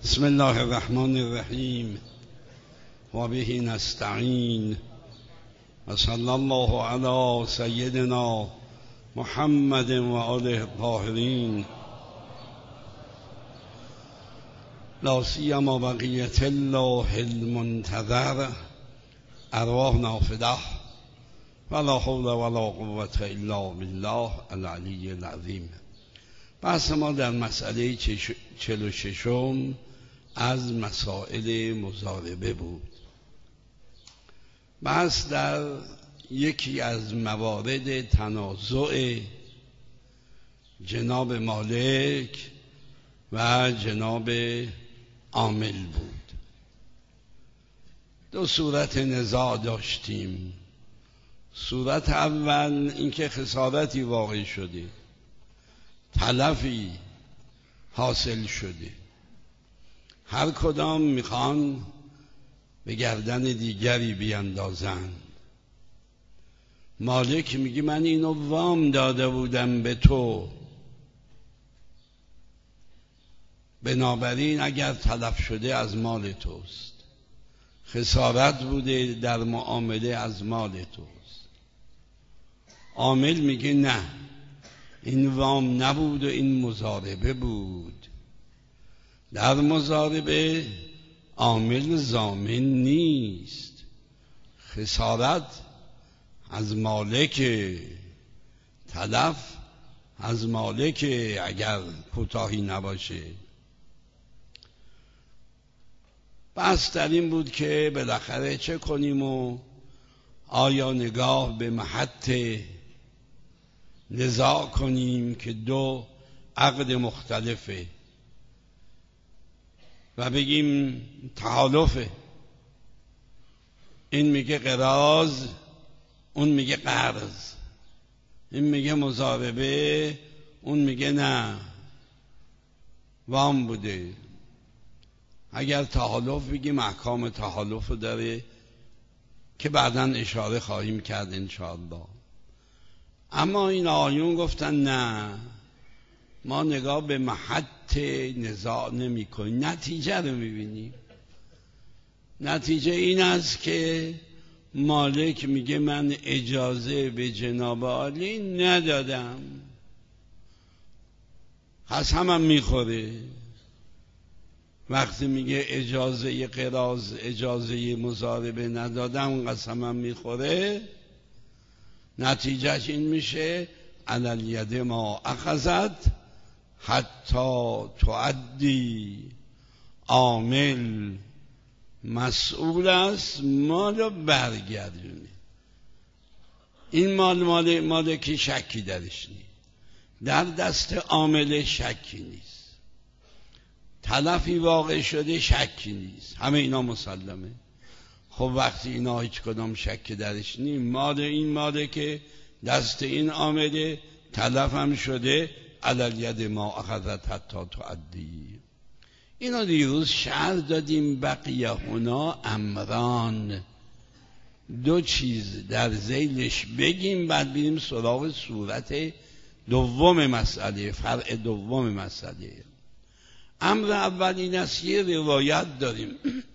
بسم الله الرحمن الرحیم و به نستعین و صلی الله علی سیدنا محمد و آله الطاهرین لا سیما بقیة الله المنتظر ارواحنا فداه ولا حول ولا قوة الا بالله العلی العظیم. بحث ما در مسئله 46 از مسائل مضاربه بود. بحث در یکی از موارد تنازع جناب مالک و جناب عامل بود. دو صورت نزاع داشتیم. صورت اول اینکه خسارتی واقع شده، تلفی حاصل شده، هر کدام میخوان به گردن دیگری بیندازن. مالک میگه من اینو وام داده بودم به تو، بنابراین اگر تلف شده از مال توست، خسارت بوده در معامله از مال توست. عامل میگه نه، این وام نبود و این مضاربه بود. در مضاربه عامل ضامن نیست، خسارت از مالک، تلف از مالک اگر کوتاهی نباشه. بحث در این بود که بالاخره چه کنیم و آیا نگاه به محط نزاع کنیم که دو عقد مختلفه و بگیم تحالفه، این میگه قراض، اون میگه قرض، این میگه مضاربه، اون میگه نه وام بوده. اگر تحالف بگیم احکام تحالف داره که بعداً اشاره خواهیم کرد انشاءالله. اما این آیون گفتن نه، ما نگاه به محط نزاع نمی کنیم، نتیجه رو میبینیم. نتیجه این است که مالک میگه من اجازه به جناب عالی ندادم، قسمم میخوره. وقتی میگه اجازه قراض، اجازه مضاربه ندادم، قسمم میخوره، نتیجهش این میشه علی الید ما اخذت حتی تعدی. عامل مسئول است مال رو برگردونه. این مالکی شکی درش نیست، در دست عامل شکی نیست، تلفی واقع شده شکی نیست، همه اینا مسلمه. خب وقتی اینا هیچ کدام شک درش نیست، این ماله که دست این عامله، تلف هم شده، علی الید ما اخذت حتی تعدی. اینا دیروز شرح دادیم. بقیه هنا امران، دو چیز در ذیلش بگیم، بعد بریم سراغ صورت دوم مسئله، فرع دوم مسئله. امر اول این است، یه روایت داریم،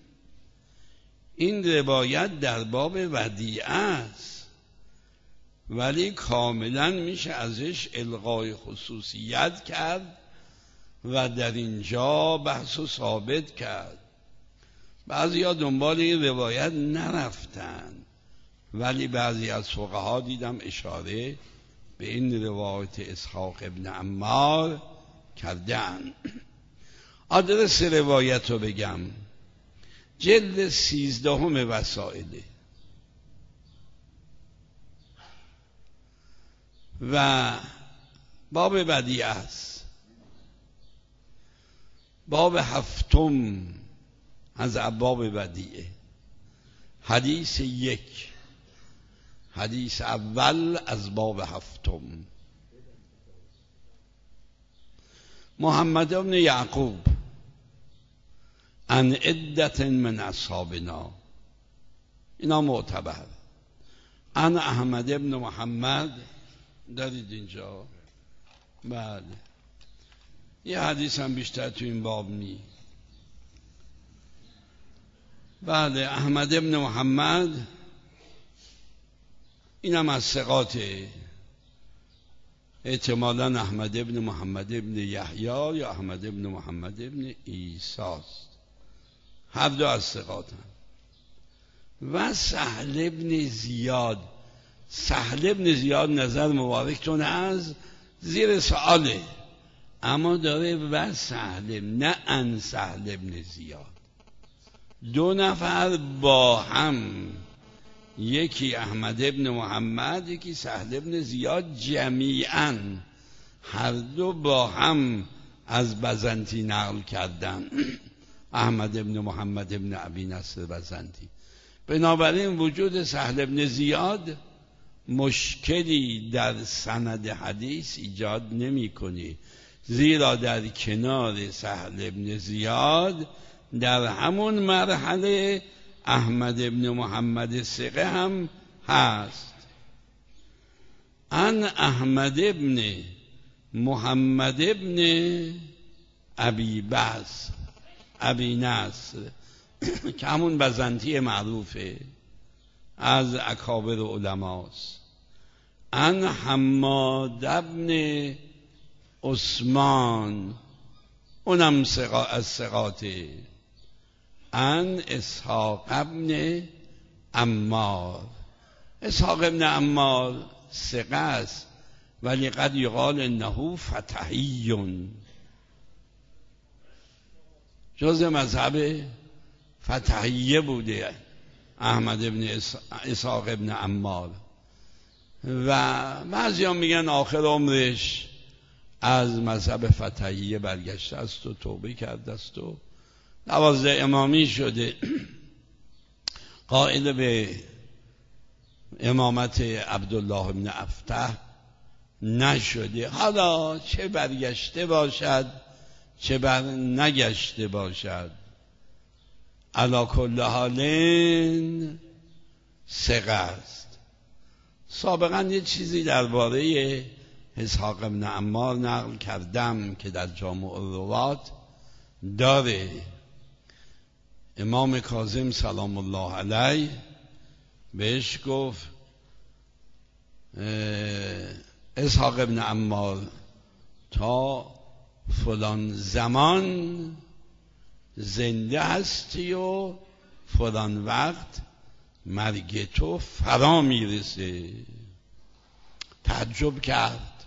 این روایت در باب ودیعه است، ولی کاملا میشه ازش الغای خصوصیت کرد و در اینجا بحث و ثابت کرد. بعضی ها دنبال این روایت نرفتن، ولی بعضی از فقها دیدم اشاره به این روایت اسحاق ابن عمار کردن. آدرس روایت رو بگم، جلد 13 وسائله و باب ودیعه است، باب 7 از ابواب ودیعه، حدیث 1، حدیث اول از باب 7. محمد بن یعقوب عن عدت من اصحابنا، اینا معتبر. عن احمد بن محمد، دارید اینجا؟ بله. یه حدیث هم بیشتر تو این باب نی. بله، احمد ابن محمد اینم از ثقاته، احتمالاً احمد ابن محمد ابن یحیی یا احمد ابن محمد ابن عیسی است، هر دو از ثقاتن. و سهل ابن زیاد، سهل ابن زیاد نظر مبارکتون از زیر سؤاله، اما داره و سهل، نه ان سهل ابن زیاد. دو نفر با هم، یکی احمد ابن محمد، یکی سهل ابن زیاد، جمیعاً هر دو با هم از بزنتی نقل کردن، احمد ابن محمد ابن ابی نصر بزنتی. بنابراین وجود سهل ابن زیاد مشکلی در سند حدیث ایجاد نمی کنی، زیرا در کنار سهل ابن زیاد در همون مرحله احمد ابن محمد ثقه هم هست. ان احمد ابن محمد ابن ابی نصر که همون بزنتی معروفه، از اکابر علماست. ان حماد ابن عثمان، اونم از ثقاته. ان اسحاق ابن عمار، اسحاق ابن عمار ثقه است، ولی قد یقال انه فتحی، جز مذهب فتحیه بوده احمد ابن اسحاق ابن عمار. و بعضی هم میگن آخر عمرش از مذهب فتحیه برگشته است و توبه کرده است و 12 امامی شده، قائل به امامت عبدالله ابن افتح نشده. حالا چه برگشته باشد چه بر نگشته باشد، علی کل حال ثقه است. سابقا یه چیزی درباره اسحاق ابن عمار نقل کردم که در جامع الروات داره. امام کاظم سلام الله علیه بهش گفت اسحاق ابن عمار تا فلان زمان زنده هستی و فلان وقت مرگ تو فرا میرسه. تعجب کرد،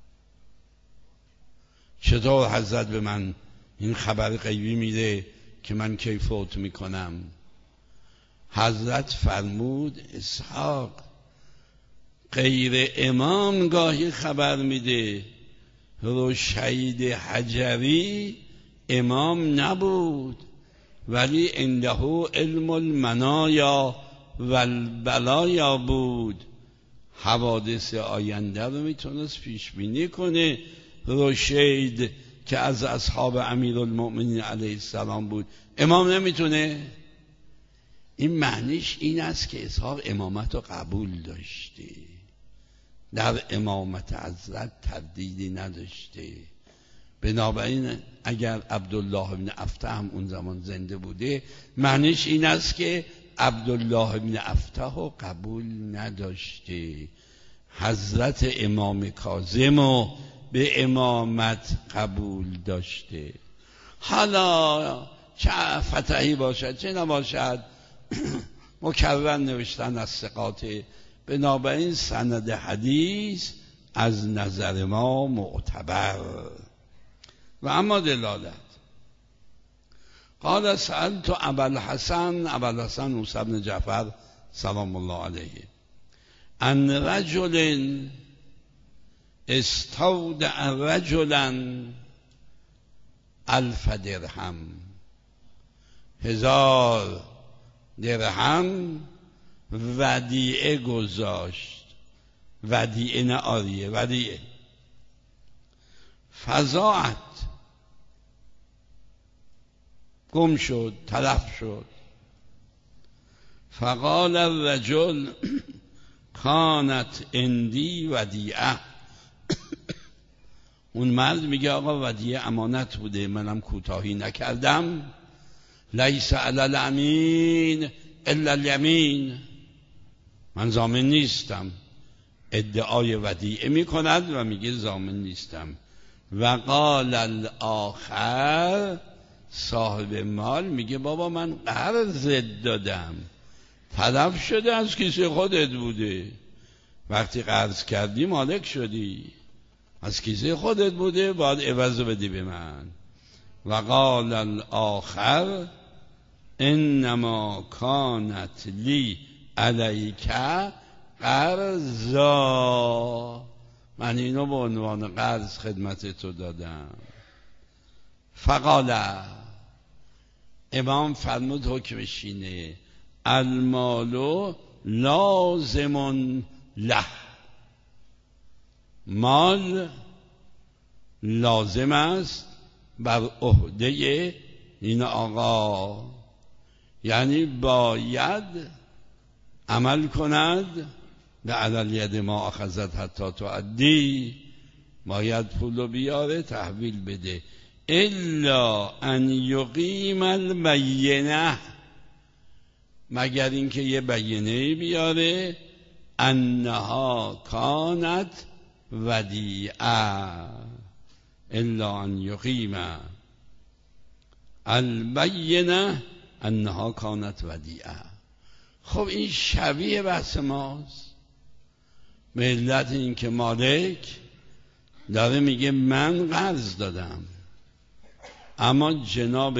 چطور حضرت به من این خبر غیبی میده که من کی فوت میکنم؟ حضرت فرمود اسحاق غیر امام گاهی خبر میده، رو شهید حجری امام نبود ولی عنده علم المنایا و البلایا بود، حوادث آینده رو میتونست پیش بینی کنه. رشید که از اصحاب امیرالمؤمنین علیه السلام بود، امام نمیتونه؟ این معنیش این است که اسحاق امامت رو قبول داشته، در امامت حضرت تردیدی نداشته. بنابراین اگر عبدالله ابن افتح هم اون زمان زنده بوده، معنیش این است که عبدالله ابن افتح رو قبول نداشته، حضرت امام کاظم رو به امامت قبول داشته. حالا چه فتحی باشد چه نباشد، مکرر نوشتن از ثقات. بنابراین سند حدیث از نظر ما معتبر. و اما دلالت، قال سألت ابوالحسن موسی بن جعفر سلام الله علیه ان رجل استودع رجلا 1000 درهم، 1000 درهم ودیعه گذاشت، ودیعه نه آریه، ودیعه. فضاعت، گم شد، تلف شد. فقال الرجل کانت عندی ودیعه، اون مرد میگه آقا ودیعه امانت بوده، منم کوتاهی نکردم، لیس علی الامین الا الیمین، من ضامن نیستم. ادعای ودیعه میکند و میگه ضامن نیستم. و قال الاخر، صاحب مال میگه بابا من قرض دادم، تلف شده، از کیسه خودت بوده. وقتی قرض کردی مالک شدی، از کیسه خودت بوده، باید عوض بدی به من. و قال الاخر انما کانت لی علیک قرضا، من اینو به عنوان قرض خدمت تو دادم. فقال، امام فرمود حکمش اینه، المال لازم له، مال لازم است بر عهده این آقا، یعنی باید عمل کند به علی ید ما اخذت حتی تعدی، باید پولو بیاره تحویل بده. الا ان یقیم البینه، مگر اینکه یه بینه بیاره، انها کانت ودیعه، الا ان یقیم البینه انها کانت ودیعه. خب این شبیه بحث ماست، به علت اینکه مالک داره میگه من قرض دادم، اما جناب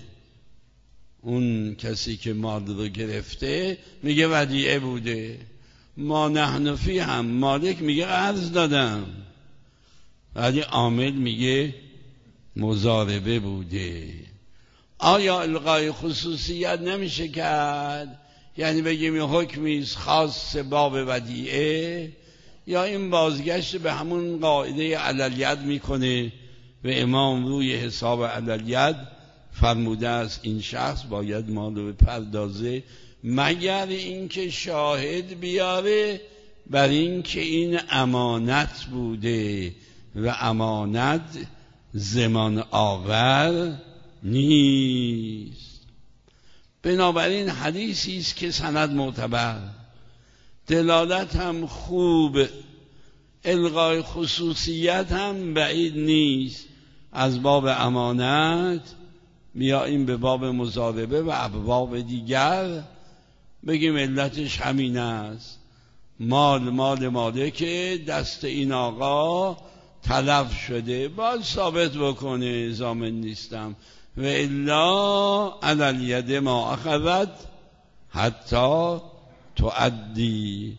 اون کسی که مال رو گرفته میگه ودیعه بوده. ما نحنفی هم مالک میگه قرض دادم، ولی عامل میگه مضاربه بوده. آیا الغای خصوصیت نمیشه کرد؟ یعنی بگیم این حکمیست خاص باب ودیعه، یا این بازگشت به همون قاعده علالید میکنه و امام روی حساب علالید فرموده است این شخص باید مال رو بپردازه، مگر اینکه شاهد بیاره بر اینکه این امانت بوده و امانت زمان آور نیست. بنابراین حدیثی است که سند معتبر، دلالت هم خوب، الغای خصوصیت هم بعید نیست. از باب امانت بیاییم به باب مضاربه و ابواب دیگر، بگیم علتش همین است، مال مالکه، دست این آقا تلف شده، باید ثابت بکنه ضامن نیستم، و الا علی ید ما اخذت حتی تعدی.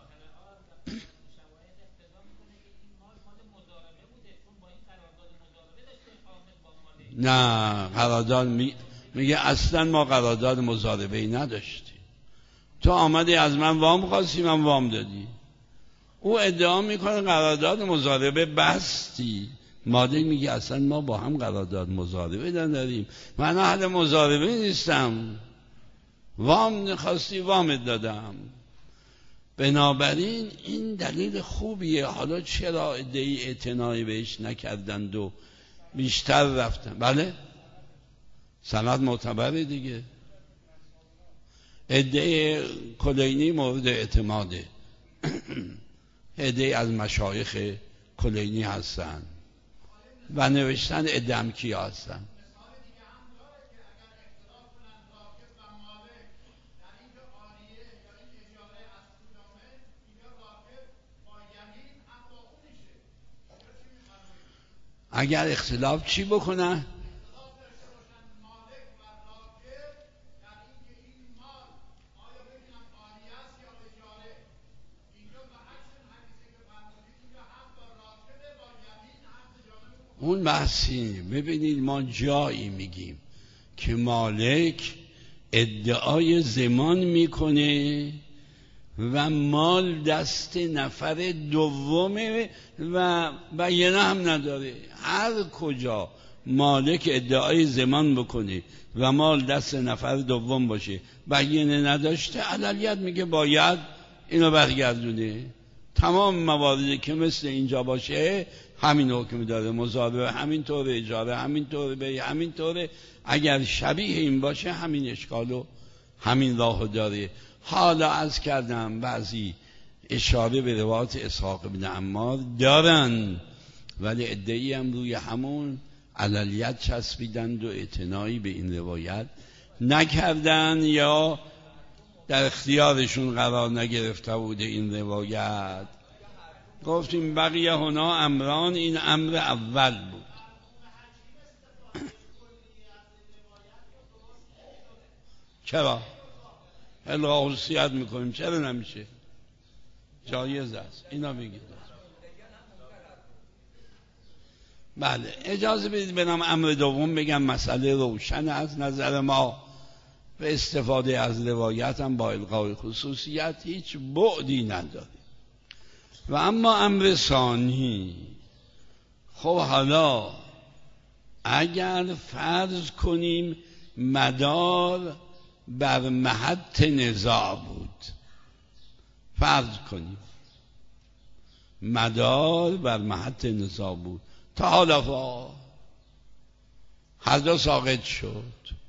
نه، قرارداد میگه اصلا ما قرارداد مضاربه ای نداشتیم، تو آمدی از من وام خواستی، من وام دادی. او ادعا میکنه قرارداد مضاربه بستی، مالک میگه اصلا ما با هم قرارداد مضاربه نداریم، من اهل مضاربه نیستم، وام خواستی وام دادم. بنابراین این دلیل خوبیه. حالا چرا ادعی اعتنایی بهش نکردند و بیشتر رفتن؟ بله سند معتبره دیگه. ادعی کلینی مورد اعتماده، ادعی از مشایخ کلینی هستن و نوشتن ادعم کیا هستن. اگر اختلاف چی بکنن؟ اون بحثی. ببینید ما جایی میگیم که مالک ادعای زمان میکنه و مال دست نفر دومه و بیانه هم نداره. هر کجا مالک ادعای زمان بکنه و مال دست نفر دوم باشه بیانه نداشته، علالیت میگه باید اینو برگردونه. تمام مواردی که مثل اینجا باشه همین حکم داره، مزاربه همینطوره، اجاره همینطوره، بیع همینطوره. اگر شبیه این باشه همین اشکالو همین راهو داره. حالا عرض کردم بعضی اشاره به روایت اسحاق بن عمار دارن، ولی عده‌ای هم روی همون علیت چسبیدند و اعتنایی به این روایت نکردن یا در اختیارشون قرار نگرفته بوده این روایت. گفتیم بقیه هنا امران، این امر اول بود. چرا؟ الغا حسیت میکنیم، چرا نمیشه؟ جایز است، اینا بگید. بله اجازه بدید بنام امر دوم بگم. مسئله روشن از نظر ما و استفاده از روایت هم با الغای خصوصیت هیچ بعدی نداره. و اما امر ثانی، خب حالا اگر فرض کنیم مدار بر محط نزاع بود، فرض کنیم مدار بر محط نزاع بود، تا حالا هر دو ساقط شد،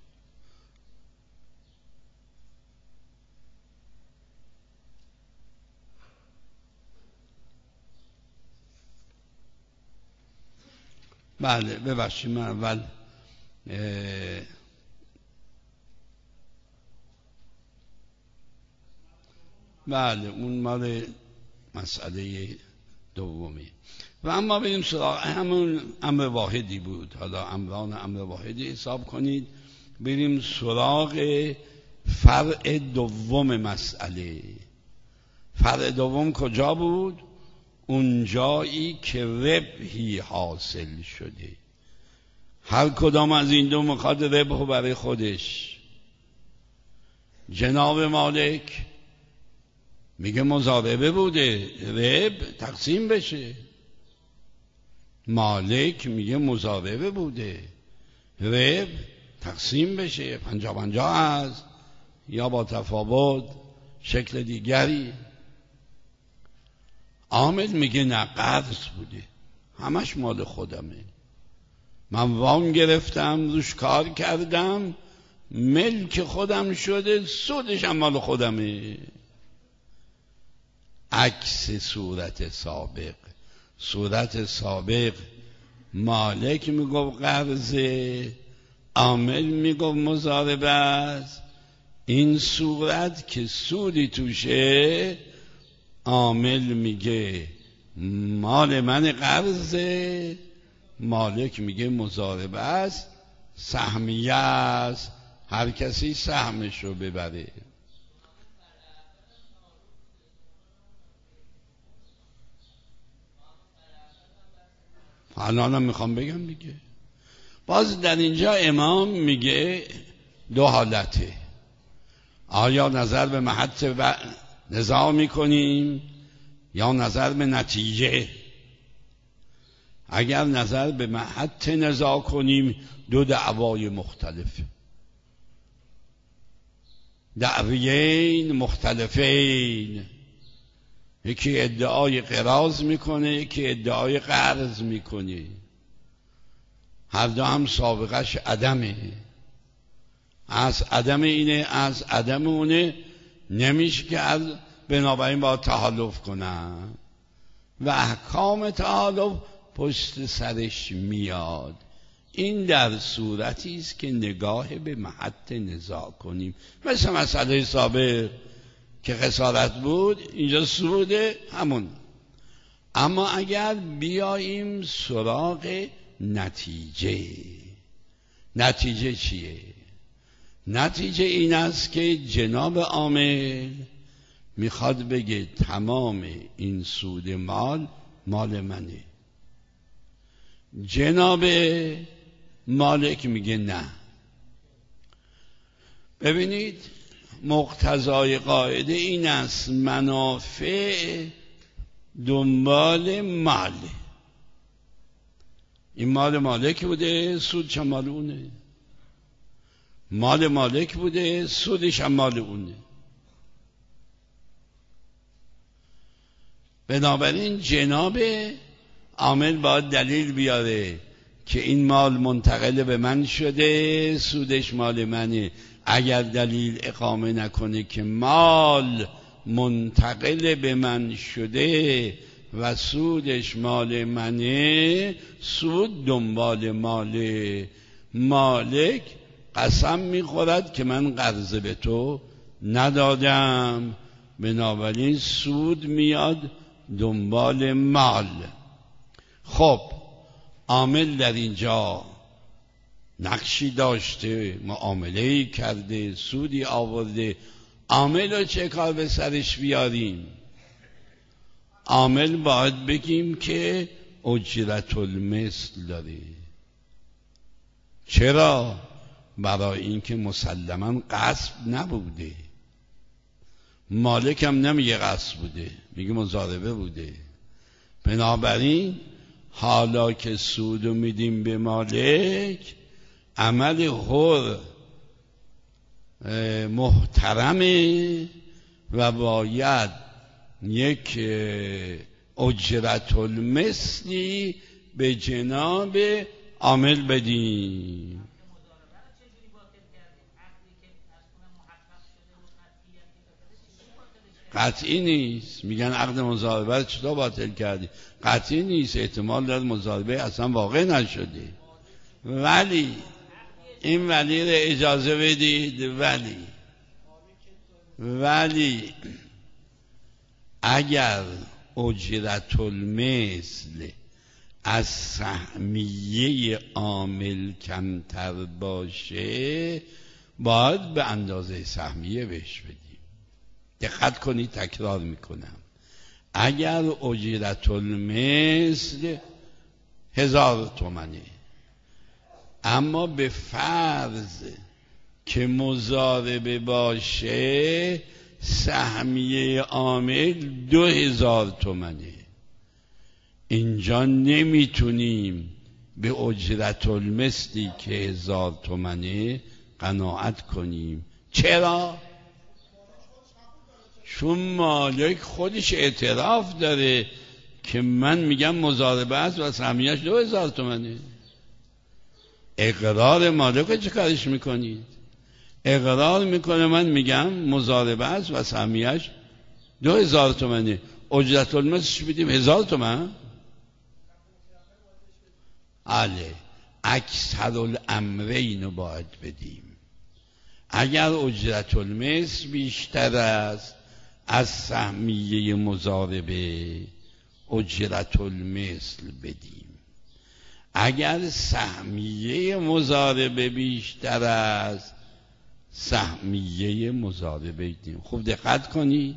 بله ببخشید من اول بله اون مال مسئله دومی. و اما بریم سراغ همون امر واحدی بود، حالا امران امر واحدی حساب کنید. بریم سراغ فرع دوم مسئله. فرع دوم کجا بود؟ اون جایی که ربحی حاصل شده، هر کدام از این دو میخواد ربح برای خودش. جناب مالک میگه مضاربه بوده، ربح تقسیم بشه. مالک میگه مضاربه بوده، ربح تقسیم بشه، 50-50 هست یا با تفاوت شکل دیگری. عامل میگه نه، قرض بوده، همش مال خودمه، من وام گرفتم روش کار کردم، ملک خودم شده، سودش هم مال خودمه. عکس صورت سابق. صورت سابق مالک میگفت قرضه، عامل میگفت مضاربه است. این صورت که سودی توشه، عامل میگه مال من قرضه، مالک میگه مضاربه است، سهمیه است، هر کسی سهمشو ببره. الانم میخوام بگم دیگه. باز در اینجا امام میگه دو حالته، آیا نظر به محط نزاع میکنیم یا نظر به نتیجه. اگر نظر به محط نزاع کنیم دو دعوای مختلف، دعویین مختلفین، یکی ادعای قراض میکنه، یکی ادعای قرض میکنه، هر دو هم سابقش عدمه. از عدم اینه، از عدم اونه، نمیشه که از بنابراین باید تحالف کنن و احکام تحالف پشت سرش میاد. این در صورتی است که نگاه به محط نزاع کنیم، مثل مسئله سابق که خسارت بود، اینجا سوده همون. اما اگر بیاییم سراغ نتیجه، نتیجه چیه؟ نتیجه این است که جناب عامل میخواد بگه تمام این سود مال منه، جناب مالک میگه نه. ببینید مقتضای قاعده این است منافع دنبال مال. این مال مالک بوده، سود چه مال اونه، مال مالک بوده، سودش هم مال اونه. بنابراین جناب عامل باید دلیل بیاره که این مال منتقل به من شده، سودش مال منه. اگر دلیل اقامه نکنه که مال منتقل به من شده و سودش مال منه، سود دنبال ماله. مالک قسم میخورد که من قرض به تو ندادم، بنابراین سود میاد دنبال مال. خب عامل در اینجا نقشی داشته، معامله‌ای کرده، سودی آورده. عامل رو چه کار به سرش بیاریم؟ عامل باید بگیم که اجرت المثل داره. چرا؟ برای اینکه مسلماً غصب نبوده. مالک هم نمیگه غصب بوده، میگه مضاربه بوده. بنابراین حالا که سودو میدیم به مالک، عمل حر محترمه و باید یک اجرت المثلی به جناب عامل بدیم. قطعی نیست. میگن عقد مضاربه چطور باطل کردی؟ قطعی نیست، احتمال داره مضاربه اصلا واقع نشده. ولی این ولی رو اجازه بدید، ولی اگر اجرت المثل از سهمیه عامل کمتر باشه، باید به اندازه سهمیه بهش بدیم. دقت کنید، تکرار میکنم. اگر اجرت المثل 1000 تومنه، اما به فرض که مضاربه باشه سهمیه عامل 2000 تومنه، اینجا نمیتونیم به اجرت المثلی که 1000 تومنه قناعت کنیم. چرا؟ چون مالک خودش اعتراف داره که من میگم مضاربه است و سهمیه‌اش 2000 تومنه. اقرار مالک چه کارش میکنید؟ اقرار میکنه من میگم مضاربه است و سهمیه‌اش 2000 تومنه، اجرت المثلش بدیم 1000 تومن. بله، اکثر الامرین رو باید بدیم. اگر اجرت المثل بیشتر است از سهمیه مضاربه، اجرت المثل بدیم. اگر سهمیه مضاربه بیشتر است، سهمیه مضاربه بدیم. خوب دقت کنید،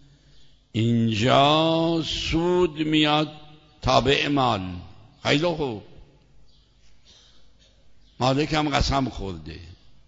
اینجا سود میاد تابع مال. خیلی خوب، مالک هم قسم خورده،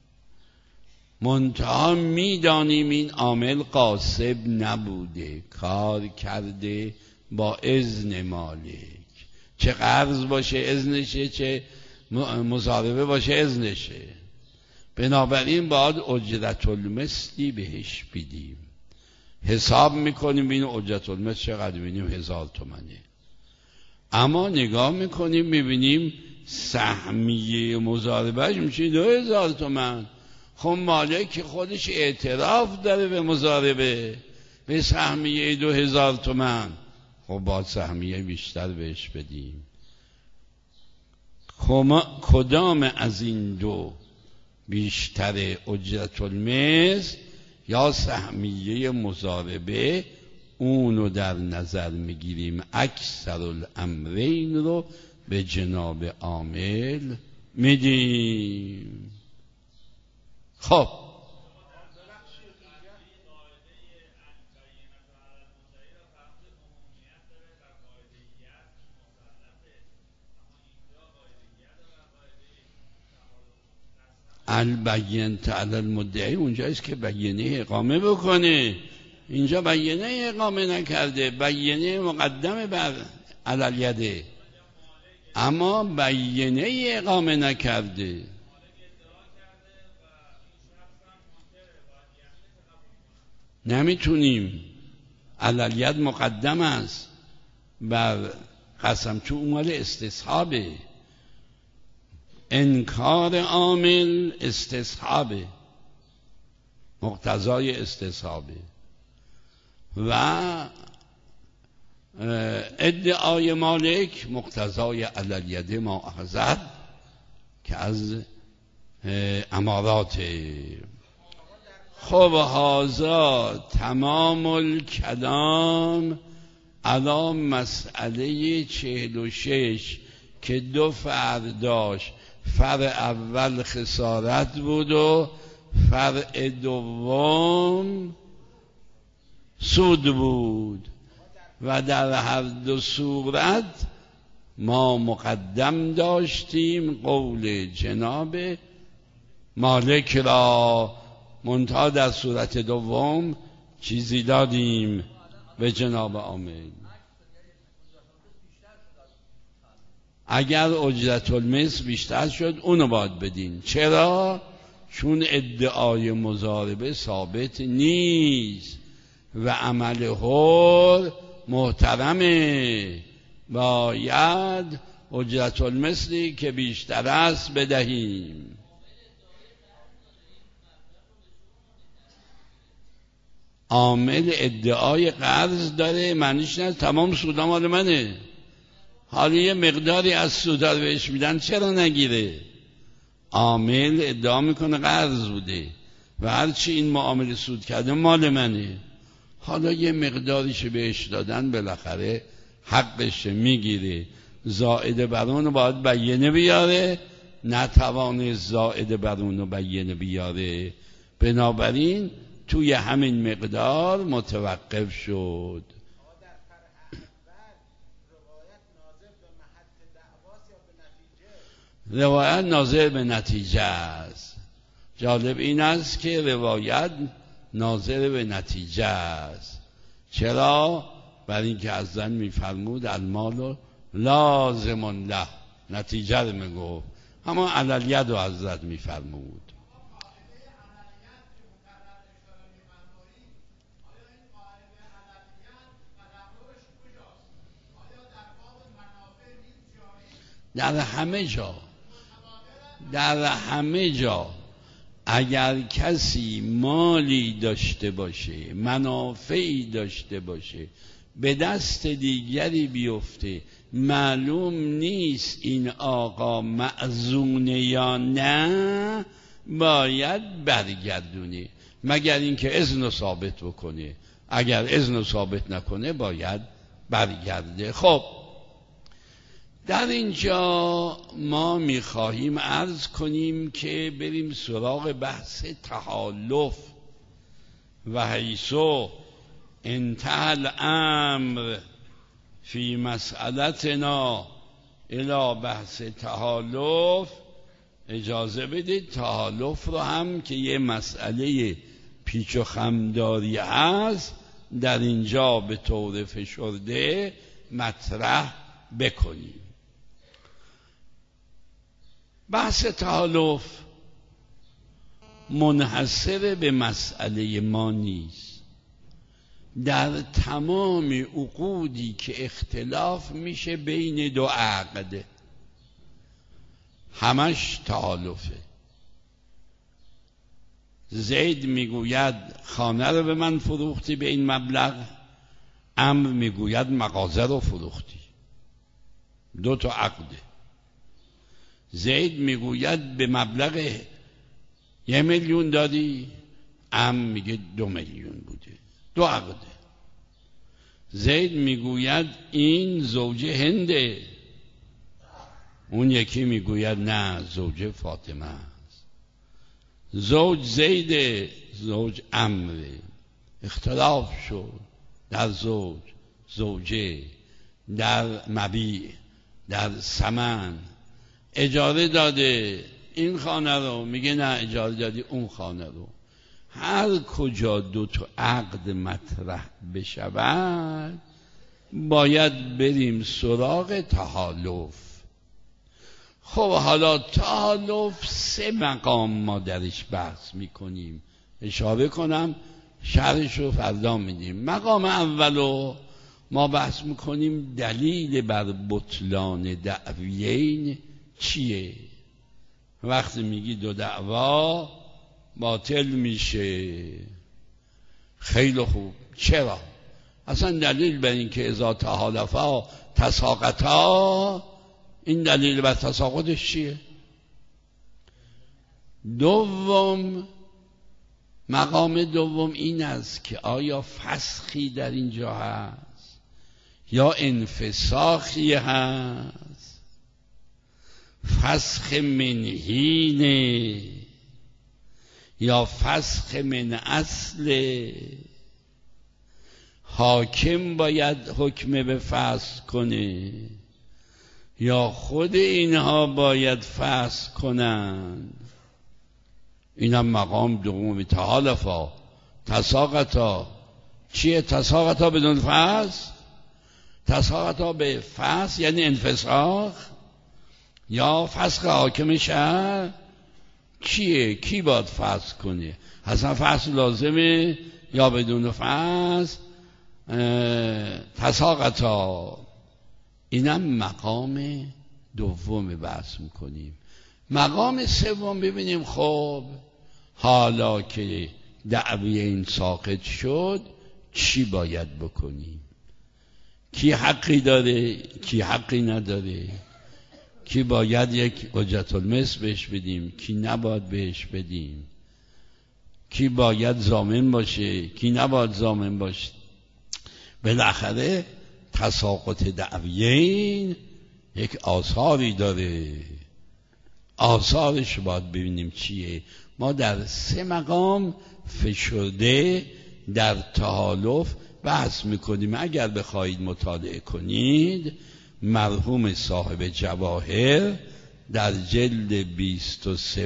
منتها میدانیم این عامل قاصب نبوده، کار کرده با اذن مالک. چه قرض باشه اذنشه، چه مضاربه باشه اذنشه. بنابراین باید اجرت المثلی بهش بدیم. حساب میکنیم این اجرت المثل چقدر، ببینیم 1000 تومنه. اما نگاه میکنیم میبینیم سهمیه مضاربهش میشه 2000 تومن. خب مالک خودش اعتراف داره به مضاربه، به سهمیه 2000 تومن، خب باید سهمیه بیشتر بهش بدیم. کدام از این دو بیشتر، اجرت المثل یا سهمیه مضاربه؟ اونو در نظر میگیریم، اکثر الامرین رو به جناب عامل میدیم. خب البینة علی المدعی اونجاییست که بیانیه اقامه بکنه. اینجا بیانیه اقامه نکرده، بیانیه مقدم بر علی الیده، اما بیانیه اقامه نکرده. نمیتونیم، علی الید مقدم است بر قسم، چون اون مال استصحابه. انکار عامل استصحابه، مقتضای استصحابه. و ادعای مالک مقتضای علالید ما اخذت که از امارات. خب هذا تمام الکلام علی مسئله 46 که دو فرع داشت. فرع اول خسارت بود و فرع دوم سود بود و در هر دو صورت ما مقدم داشتیم قول جناب مالک را، منتها در صورت دوم چیزی دادیم به جناب عامل. اگر اجرت المثل بیشتر شد اونو باید بدین. چرا؟ چون ادعای مضاربه ثابت نیست و عمل حر محترمه، باید اجرت المثلی که بیشتر است بدهیم. عامل ادعای قرض داره، معنیش نه تمام سودا مال منه، حالا یه مقداری از سودا رو بهش میدن چرا نگیره؟ عامل ادعا میکنه قرض بوده و هرچی این معامله سود کرده مال منه، حالا یه مقداریش بهش دادن بالاخره حقش میگیره. زائد بر اون باید بیانه بیاره، نتوانه زائد بر اون بیانه بیاره، بنابراین توی همین مقدار متوقف شد. روایت ناظر به نتیجه است. جالب این است که روایت ناظر به نتیجه است. چرا؟ برای اینکه از زن میفرمود المال لازم له، نتیجه رو میگفت، اما علیت رو حضرت میفرمود. در همه جا اگر کسی مالی داشته باشه، منافعی داشته باشه، به دست دیگری بیفته، معلوم نیست این آقا مأذونه یا نه، باید برگردونه، مگر اینکه اذن ثابت بکنه. اگر اذن ثابت نکنه باید برگرده. خب در اینجا ما میخواهیم عرض کنیم که بریم سراغ بحث تحالف و حیثو انتهى الامر فی مسئلتنا الی بحث تحالف. اجازه بدید تحالف رو هم که یه مسئله پیچ و خمداری هست در اینجا به طور فشرده مطرح بکنیم. بحث تحالف منحصر به مسئله ما نیست. در تمام عقودی که اختلاف میشه بین دو عقد همش تحالفه. زید میگوید خانه رو به من فروختی به این مبلغ، عمرو میگوید مغازه رو فروختی. دو تا عقده. زید میگوید به مبلغ 1 میلیون دادی، عمرو میگه 2 میلیون بوده. دو عقده. زید میگوید این زوجه هنده، اون یکی میگوید نه زوجه فاطمه است. زوج زیده، زوج عمره. اختلاف شد در زوج، زوجه، در مبیع، در ثمن. اجاره داده این خانه رو، میگه نه اجاره دادی اون خانه رو. هر کجا دو تا عقد مطرح بشود باید بریم سراغ تحالف. خب حالا تحالف 3 مقام ما درش بحث میکنیم، اشاره کنم شرحش رو فردا میدیم. مقام اولو ما بحث میکنیم دلیل بر بطلان دعویین چیه. وقتی میگی دو دعوا باطل میشه، خیلی خوب، چرا؟ اصلا دلیل بر این که اذا تحالفا تساقطا، این دلیل بر تساقطش چیه؟ دوم، مقام دوم این است که آیا فسخی در اینجا هست یا انفساخی هست؟ فسخ منهینه یا فسخ من اصله؟ حاکم باید حکم به فسخ کنه یا خود اینها باید فسخ کنند؟ اینم مقام دوم. تحالفا تساقطا چیه؟ تساقطا بدون فسخ، تساقطا به فسخ یعنی انفساخ، یا فسخ حاکم شرع کیه؟ کی باید فسخ کنه؟ اصلا فسخ لازمه یا بدون فسخ؟ تساقطا. اینم مقام دوم بحث میکنیم. مقام سوم ببینیم خب حالا که دعوی این ساقط شد چی باید بکنیم؟ کی حقی داره، کی حقی نداره، کی باید یک حجت المثل بهش بدیم، کی نباید بهش بدیم، کی باید ضامن باشه، کی نباید ضامن باشه. بالاخره تساقط دعویین یک آثاری داره، آثارش باید ببینیم چیه. ما در 3 مقام فشرده در تحالف بحث میکنیم. اگر بخواهید مطالعه کنید، مرحوم صاحب جواهر در جلد 23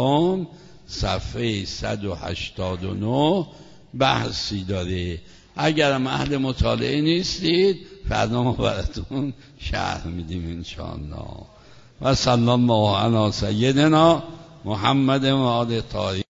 صفحه 189 بحثی داره. اگرم اهل مطالعه نیستید فردا ما براتون شرح میدیم انشاءالله. و صلی الله علی سیدنا محمد و آل طاهرین.